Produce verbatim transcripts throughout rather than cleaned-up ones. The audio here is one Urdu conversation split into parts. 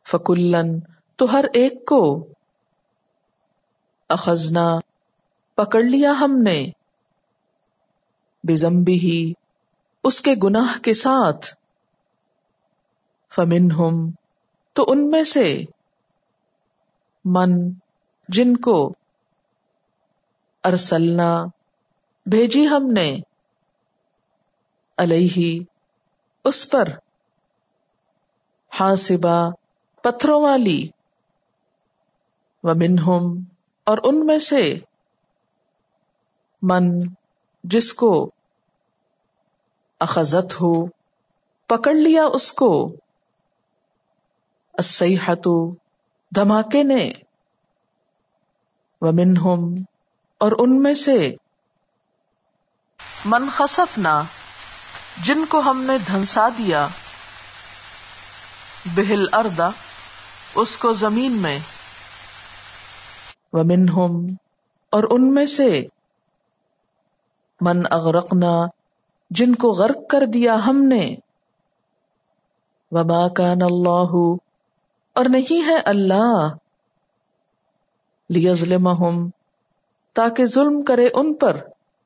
فکلن تو ہر ایک کو، اخذنا پکڑ لیا ہم نے، بذنبہ اس کے گناہ کے ساتھ، فمنہم تو ان میں سے، من جن کو، ارسلنا بھیجی ہم نے، علیہ اس پر، حاصبا پتھروں والی، ومنہم اور ان میں سے، من جس کو، اخذت ہو پکڑ لیا اس کو، الصیحۃ دھماکے نے، ومنہم اور ان میں سے، من خسفنا جن کو ہم نے دھنسا دیا، بہل ارض اس کو زمین میں، ومنہم اور ان میں سے، من اغرقنا جن کو غرق کر دیا ہم نے، وما کان اللہ اور نہیں ہے اللہ، لیظلمہم تاکہ ظلم کرے ان پر،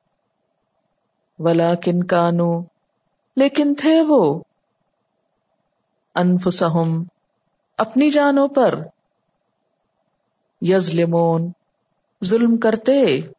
ولیکن کانوا لیکن تھے وہ، انفسہم اپنی جانوں پر، یظلمون ظلم کرتے،